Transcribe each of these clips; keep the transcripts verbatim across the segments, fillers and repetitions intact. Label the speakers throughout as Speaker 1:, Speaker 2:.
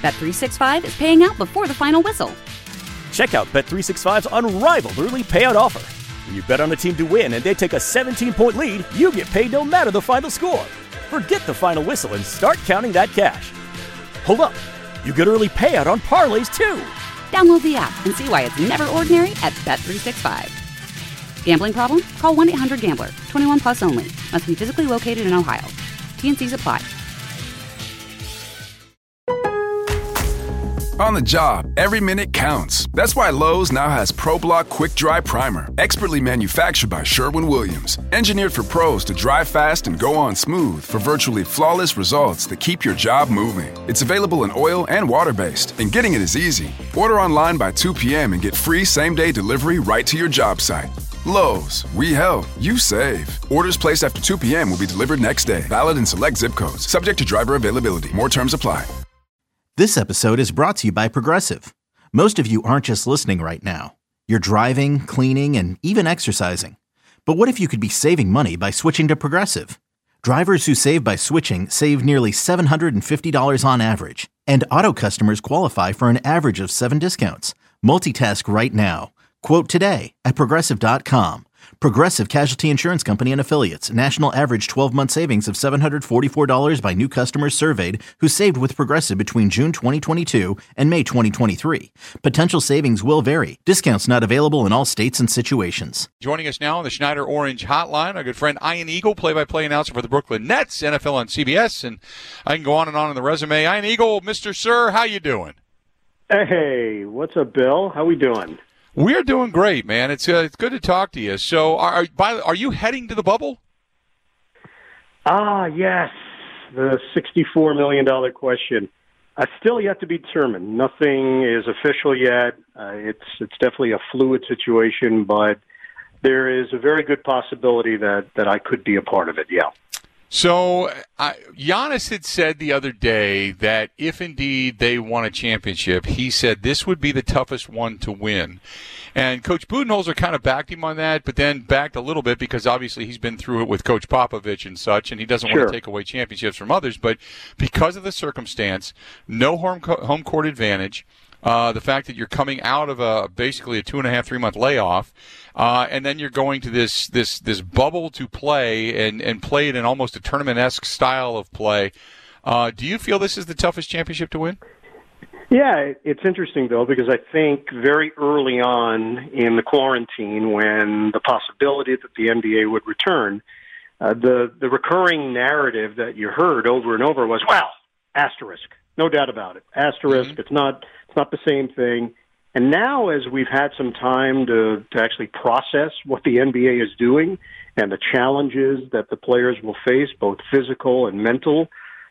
Speaker 1: Bet three sixty-five is paying out before the final whistle.
Speaker 2: Check out Bet three sixty-five's unrivaled early payout offer. When you bet on a team to win and they take a seventeen-point lead, you get paid no matter the final score. Forget the final whistle and start counting that cash. Hold up. You get early payout on parlays, too.
Speaker 1: Download the app and see why it's never ordinary at Bet three sixty-five. Gambling problem? Call one eight hundred gambler. twenty-one plus only. Must be physically located in Ohio. T and C's apply.
Speaker 3: On the job, every minute counts. That's why Lowe's now has ProBlock Quick Dry Primer, expertly manufactured by Sherwin-Williams. Engineered for pros to dry fast and go on smooth for virtually flawless results that keep your job moving. It's available in oil and water-based, and getting it is easy. Order online by two p.m. and get free same-day delivery right to your job site. Lowe's, we help, you save. Orders placed after two p.m. will be delivered next day. Valid in select zip codes. Subject to driver availability. More terms apply.
Speaker 4: This episode is brought to you by Progressive. Most of you aren't just listening right now. You're driving, cleaning, and even exercising. But what if you could be saving money by switching to Progressive? Drivers who save by switching save nearly seven hundred fifty dollars on average. And auto customers qualify for an average of seven discounts. Multitask right now. Quote today at Progressive dot com. Progressive Casualty Insurance Company and Affiliates. National average twelve-month savings of seven hundred forty-four dollars by new customers surveyed who saved with Progressive between June twenty twenty-two and May twenty twenty-three. Potential savings will vary. Discounts not available in all states and situations.
Speaker 5: Joining us now on the Schneider Orange Hotline, our good friend Ian Eagle, play-by-play announcer for the Brooklyn Nets, N F L on C B S, and I can go on and on in the resume. Ian Eagle, Mister Sir, how you doing?
Speaker 6: Hey, what's up, Bill? How we doing?
Speaker 5: We're doing great, man. It's uh, it's good to talk to you. So, are by, are you heading to the bubble?
Speaker 6: Ah, yes, the sixty-four million dollars question. Uh, still yet to be determined. Nothing is official yet. Uh, it's it's definitely a fluid situation, but there is a very good possibility that, that I could be a part of it, yeah.
Speaker 5: So, uh, Giannis had said the other day that if indeed they won a championship, he said this would be the toughest one to win. And Coach Budenholzer kind of backed him on that, but then backed a little bit because obviously he's been through it with Coach Popovich and such, and he doesn't
Speaker 6: sure.
Speaker 5: want to take away championships from others. But because of the circumstance, no home, co- home court advantage, Uh, the fact that you're coming out of a basically a two and a half, three month layoff, uh, and then you're going to this this this bubble to play and, and play it in almost a tournament-esque style of play. Uh, do you feel this is the toughest championship to win?
Speaker 6: Yeah, it's interesting, Bill, because I think very early on in the quarantine, when the possibility that the N B A would return, uh, the the recurring narrative that you heard over and over was, well, asterisk, no doubt about it, asterisk. Mm-hmm. It's not. It's not the same thing. And now, as we've had some time to, to actually process what the N B A is doing and the challenges that the players will face, both physical and mental,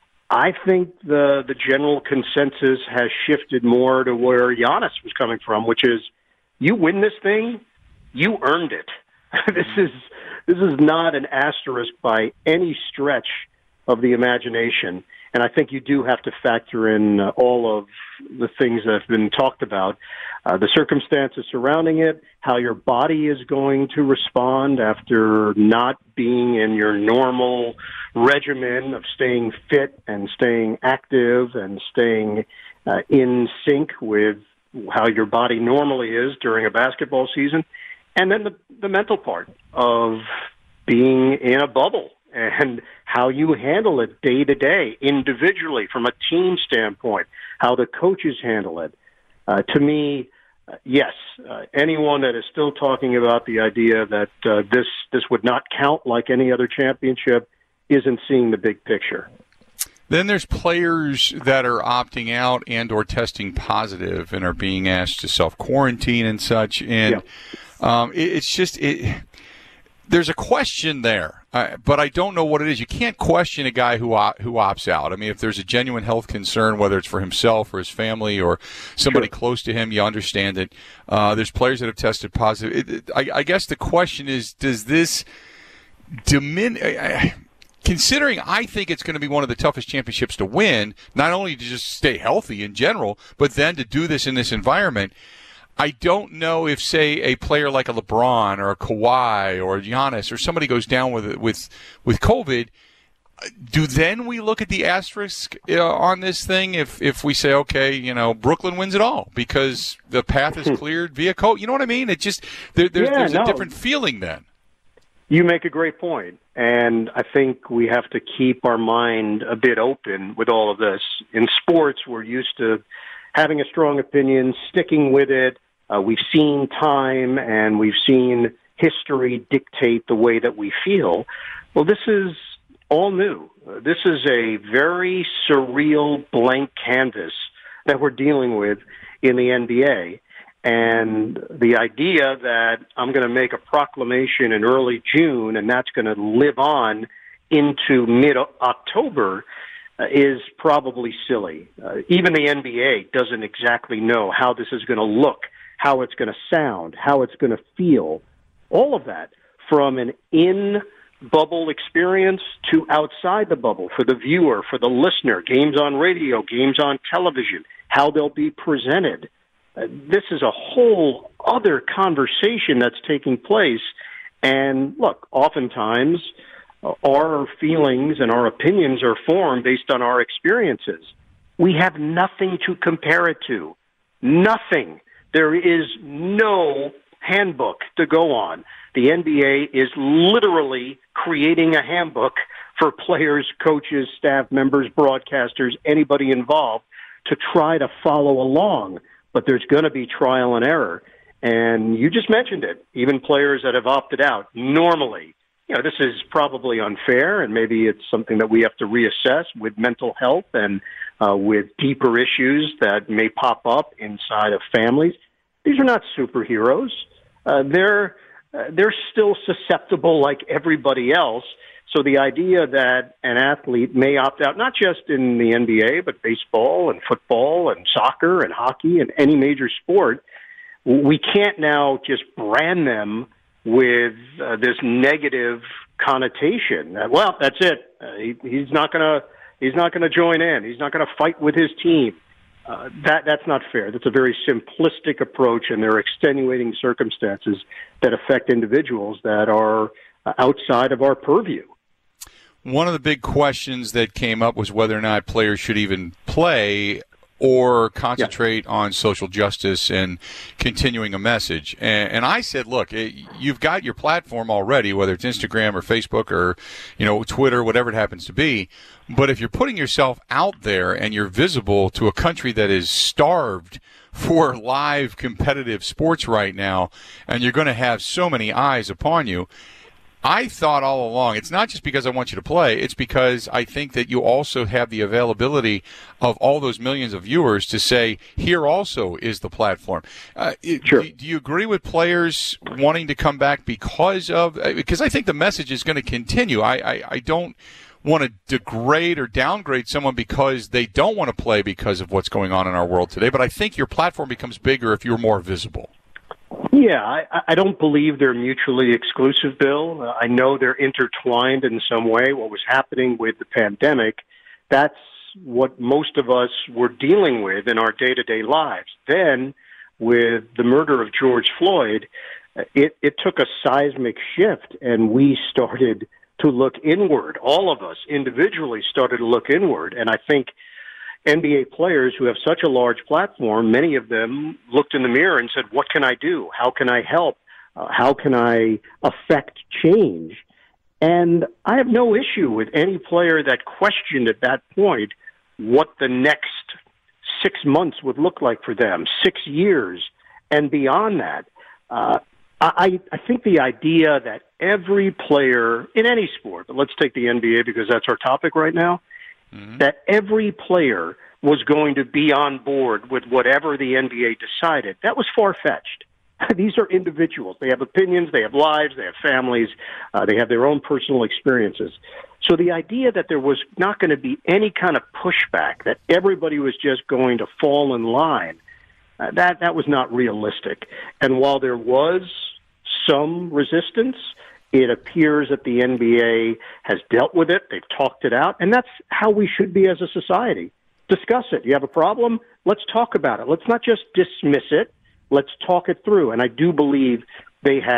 Speaker 6: I think the the general consensus has shifted more to where Giannis was coming from, which is, you win this thing, you earned it. this is this is not an asterisk by any stretch of the imagination. And I think you do have to factor in uh, all of the things that have been talked about, uh, the circumstances surrounding it, how your body is going to respond after not being in your normal regimen of staying fit and staying active and staying uh, in sync with how your body normally is during a basketball season. And then the, the mental part of being in a bubble and how you handle it day to day, individually, from a team standpoint, how the coaches handle it. Uh, to me, uh, yes, uh, anyone that is still talking about the idea that uh, this this would not count like any other championship isn't seeing the big picture.
Speaker 5: Then there's players that are opting out and or testing positive and are being asked to self-quarantine and such. And yeah. um, it, it's just it, there's a question there. Uh, but I don't know what it is. You can't question a guy who op- who opts out. I mean, if there's a genuine health concern, whether it's for himself or his family or somebody sure. close to him, you understand it. Uh, there's players that have tested positive. It, it, I, I guess the question is, does this diminish? Considering I think it's going to be one of the toughest championships to win, not only to just stay healthy in general, but then to do this in this environment. I don't know if, say, a player like a LeBron or a Kawhi or a Giannis or somebody goes down with with with COVID. do then we look at the asterisk uh, on this thing if if we say, okay, you know, Brooklyn wins it all because the path is cleared via code? You know what I mean? It just there, there's,
Speaker 6: yeah,
Speaker 5: there's
Speaker 6: no.
Speaker 5: a different feeling then.
Speaker 6: You make a great point, and I think we have to keep our mind a bit open with all of this. In sports, we're used to having a strong opinion, sticking with it. Uh, we've seen time, and we've seen history dictate the way that we feel. Well, this is all new. Uh, this is a very surreal blank canvas that we're dealing with in the N B A. And the idea that I'm going to make a proclamation in early June and that's going to live on into mid-October uh, is probably silly. Uh, even the N B A doesn't exactly know how this is going to look, how it's going to sound, how it's going to feel. All of that from an in-bubble experience to outside the bubble for the viewer, for the listener, games on radio, games on television, how they'll be presented. Uh, this is a whole other conversation that's taking place. And look, oftentimes uh, our feelings and our opinions are formed based on our experiences. We have nothing to compare it to. Nothing. There is no handbook to go on. The N B A is literally creating a handbook for players, coaches, staff members, broadcasters, anybody involved to try to follow along. But there's going to be trial and error. And you just mentioned it, even players that have opted out. Normally, you know, this is probably unfair, and maybe it's something that we have to reassess with mental health and uh, with deeper issues that may pop up inside of families. These are not superheroes. Uh, they're uh, they're still susceptible like everybody else. So the idea that an athlete may opt out, not just in the N B A, but baseball and football and soccer and hockey and any major sport, we can't now just brand them with uh, this negative connotation. Uh, well, that's it. Uh, he, he's not going to he's not going to join in. He's not going to fight with his team. Uh, that that's not fair. That's a very simplistic approach, and there are extenuating circumstances that affect individuals that are uh, outside of our purview.
Speaker 5: One of the big questions that came up was whether or not players should even play or concentrate yeah. on social justice and continuing a message. And, and I said, look, it, you've got your platform already, whether it's Instagram or Facebook or, you know, Twitter, whatever it happens to be. But if you're putting yourself out there and you're visible to a country that is starved for live competitive sports right now, and you're going to have so many eyes upon you, I thought all along, it's not just because I want you to play, it's because I think that you also have the availability of all those millions of viewers to say, here also is the platform. Uh,
Speaker 6: sure.
Speaker 5: do, do you agree with players wanting to come back because of, because I think the message is going to continue. I, I, I don't want to degrade or downgrade someone because they don't want to play because of what's going on in our world today, but I think your platform becomes bigger if you're more visible.
Speaker 6: Yeah, I, I don't believe they're mutually exclusive, Bill. Uh, I know they're intertwined in some way. What was happening with the pandemic, that's what most of us were dealing with in our day-to-day lives. Then, with the murder of George Floyd, it, it took a seismic shift, and we started to look inward. All of us individually started to look inward, and I think N B A players who have such a large platform, many of them looked in the mirror and said, what can I do? How can I help? Uh, how can I affect change? And I have no issue with any player that questioned at that point what the next six months would look like for them, six years and beyond that. Uh, I, I think the idea that every player in any sport, but let's take the N B A because that's our topic right now, Mm-hmm. that every player was going to be on board with whatever the N B A decided. That was far-fetched. These are individuals. They have opinions, they have lives, they have families, uh, they have their own personal experiences. So the idea that there was not going to be any kind of pushback, that everybody was just going to fall in line, uh, that, that was not realistic. And while there was some resistance, it appears that the N B A has dealt with it. They've talked it out. And that's how we should be as a society. Discuss it. You have a problem? Let's talk about it. Let's not just dismiss it. Let's talk it through. And I do believe they had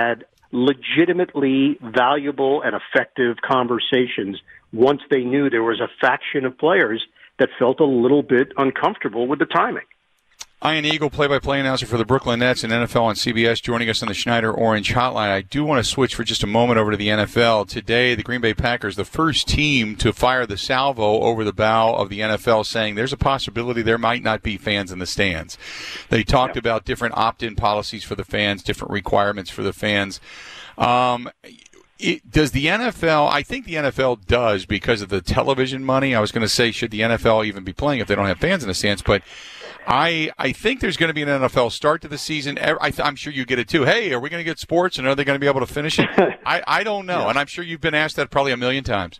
Speaker 6: legitimately valuable and effective conversations once they knew there was a faction of players that felt a little bit uncomfortable with the timing.
Speaker 5: Ian Eagle, play-by-play announcer for the Brooklyn Nets and N F L on C B S, joining us on the Schneider Orange Hotline. I do want to switch for just a moment over to the N F L. Today, the Green Bay Packers, the first team to fire the salvo over the bow of the N F L, saying there's a possibility there might not be fans in the stands. They talked yeah. about different opt-in policies for the fans, different requirements for the fans. Um, It, does the N F L, I think the N F L does because of the television money. I was going to say, should the N F L even be playing if they don't have fans in the stands? But I I think there's going to be an N F L start to the season. I, I'm sure you get it too. Hey, are we going to get sports, and are they going to be able to finish it? I, I don't know, yeah. and I'm sure you've been asked that probably a million times.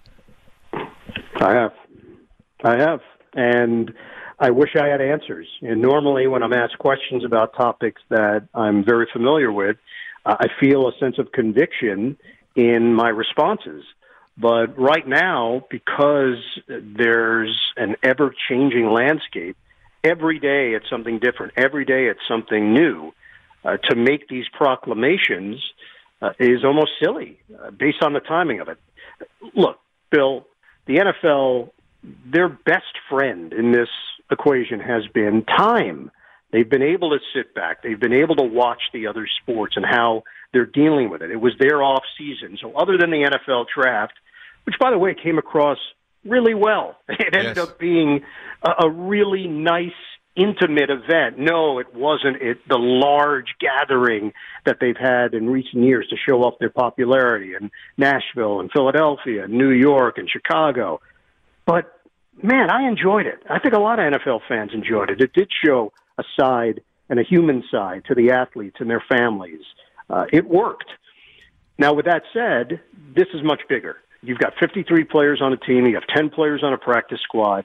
Speaker 6: I have. I have. And I wish I had answers. And normally when I'm asked questions about topics that I'm very familiar with, uh, I feel a sense of conviction in my responses. But right now, because there's an ever-changing landscape, every day it's something different. Every day it's something new. Uh, to make these proclamations uh, is almost silly uh, based on the timing of it. Look, Bill, the N F L, their best friend in this equation has been time. They've been able to sit back. They've been able to watch the other sports and how they're dealing with it. It was their off season. So other than the N F L draft, which, by the way, came across really well, it ended
Speaker 5: yes.
Speaker 6: up being a, a really nice, intimate event. No, it wasn't it, the large gathering that they've had in recent years to show off their popularity in Nashville and Philadelphia and New York and Chicago. But, man, I enjoyed it. I think a lot of N F L fans enjoyed it. It did show a side and a human side to the athletes and their families. Uh, it worked. Now, with that said, this is much bigger. You've got fifty-three players on a team. You have ten players on a practice squad.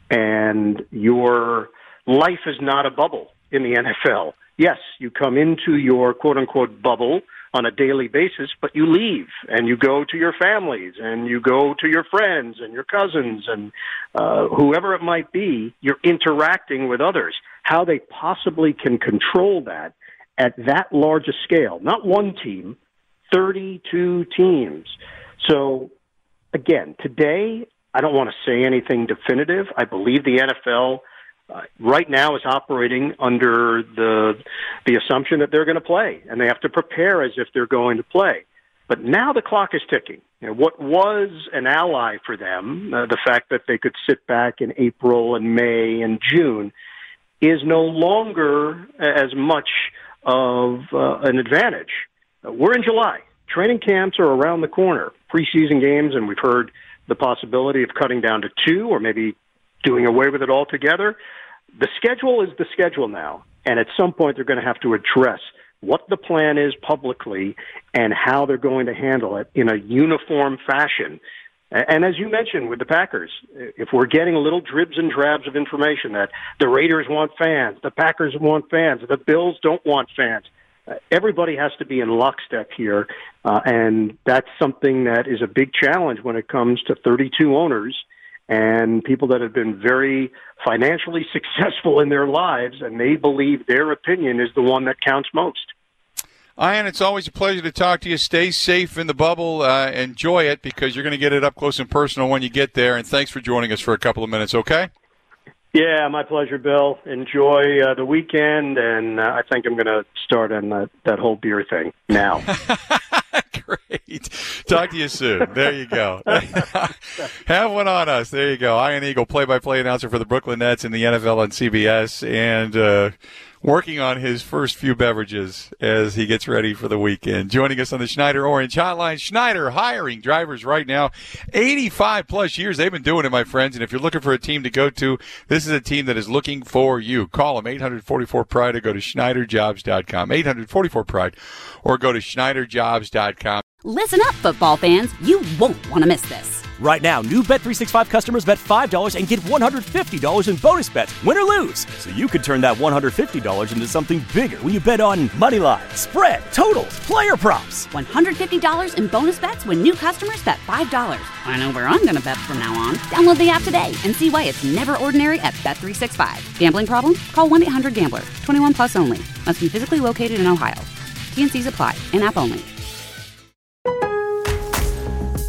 Speaker 6: And your life is not a bubble in the N F L. Yes, you come into your quote-unquote bubble on a daily basis, but you leave and you go to your families and you go to your friends and your cousins and uh, whoever it might be. You're interacting with others. How they possibly can control that at that large a scale, not one team, thirty-two teams. So, again, today, I don't want to say anything definitive. I believe the N F L uh, right now is operating under the the assumption that they're going to play, and they have to prepare as if they're going to play. But now the clock is ticking. You know, what was an ally for them, uh, the fact that they could sit back in April and May and June, is no longer as much of uh, an advantage. Uh, we're in July. Training camps are around the corner. Preseason games, and we've heard the possibility of cutting down to two or maybe doing away with it altogether. The schedule is the schedule now, and at some point they're going to have to address what the plan is publicly and how they're going to handle it in a uniform fashion. And as you mentioned with the Packers, if we're getting little dribs and drabs of information that the Raiders want fans, the Packers want fans, the Bills don't want fans, Uh, everybody has to be in lockstep here, uh, and that's something that is a big challenge when it comes to thirty-two owners and people that have been very financially successful in their lives, and they believe their opinion is the one that counts most.
Speaker 5: Ian, it's always a pleasure to talk to you. Stay safe in the bubble. Uh, enjoy it, because you're going to get it up close and personal when you get there, and thanks for joining us for a couple of minutes, okay?
Speaker 6: Yeah, my pleasure, Bill. Enjoy uh, the weekend, and uh, I think I'm going to start on that, that whole beer thing now.
Speaker 5: Great. Talk to you soon. There you go. Have one on us. There you go. Ian Eagle, play-by-play announcer for the Brooklyn Nets and the N F L on C B S, and uh, working on his first few beverages as he gets ready for the weekend. Joining us on the Schneider Orange Hotline. Schneider hiring drivers right now. eighty-five plus years they've been doing it, my friends. And if you're looking for a team to go to, this is a team that is looking for you. Call them eight hundred forty-four pride or go to Schneider Jobs dot com. eight hundred forty-four pride or go to Schneider Jobs dot com.
Speaker 1: Listen up, football fans. You won't want to miss this.
Speaker 2: Right now, new Bet three sixty-five customers bet five dollars and get one hundred fifty dollars in bonus bets, win or lose. So you could turn that one hundred fifty dollars into something bigger when you bet on money line, spread, totals, player props.
Speaker 1: one hundred fifty dollars in bonus bets when new customers bet five dollars. I know where I'm going to bet from now on. Download the app today and see why it's never ordinary at Bet three sixty-five. Gambling problem? Call one eight hundred gambler. twenty-one plus only. Must be physically located in Ohio. T N Cs apply. In-app only.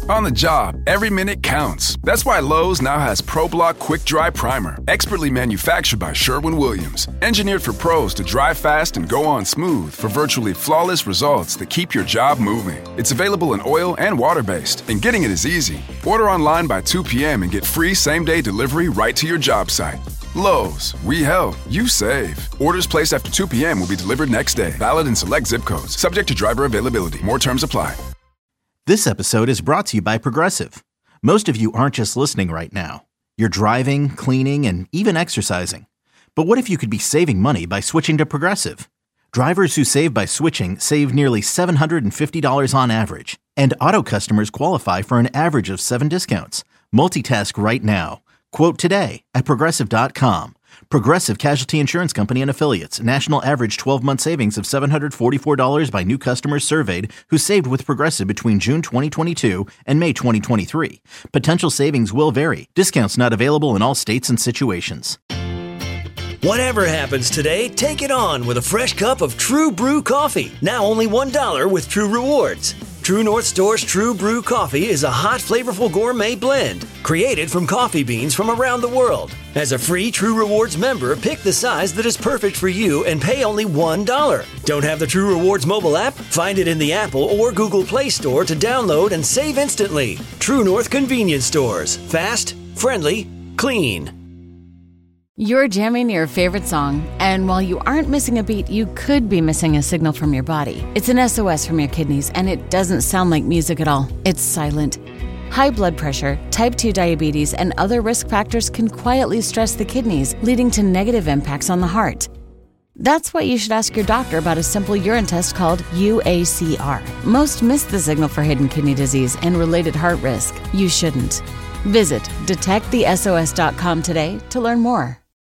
Speaker 3: On the job, every minute counts. That's why Lowe's now has ProBlock Quick Dry Primer, expertly manufactured by Sherwin-Williams. Engineered for pros to dry fast and go on smooth for virtually flawless results that keep your job moving. It's available in oil and water-based, and getting it is easy. Order online by two p.m. and get free same-day delivery right to your job site. Lowe's, we help, you save. Orders placed after two p.m. will be delivered next day. Valid in select zip codes. Subject to driver availability. More terms apply.
Speaker 4: This episode is brought to you by Progressive. Most of you aren't just listening right now. You're driving, cleaning, and even exercising. But what if you could be saving money by switching to Progressive? Drivers who save by switching save nearly seven hundred fifty dollars on average. And auto customers qualify for an average of seven discounts. Multitask right now. Quote today at Progressive dot com. Progressive Casualty Insurance Company and Affiliates. National average twelve-month savings of seven hundred forty-four dollars by new customers surveyed who saved with Progressive between June twenty twenty-two and May twenty twenty-three. Potential savings will vary. Discounts not available in all states and situations.
Speaker 7: Whatever happens today, take it on with a fresh cup of True Brew coffee. Now only one dollar with True Rewards. True North Store's True Brew coffee is a hot, flavorful gourmet blend created from coffee beans from around the world. As a free True Rewards member, pick the size that is perfect for you and pay only one dollar. Don't have the True Rewards mobile app? Find it in the Apple or Google Play Store to download and save instantly. True North Convenience Stores. Fast, friendly, clean.
Speaker 8: You're jamming your favorite song, and while you aren't missing a beat, you could be missing a signal from your body. It's an S O S from your kidneys, and it doesn't sound like music at all. It's silent. High blood pressure, type two diabetes, and other risk factors can quietly stress the kidneys, leading to negative impacts on the heart. That's why you should ask your doctor about a simple urine test called U A C R. Most miss the signal for hidden kidney disease and related heart risk. You shouldn't. Visit detect the S O S dot com today to learn more.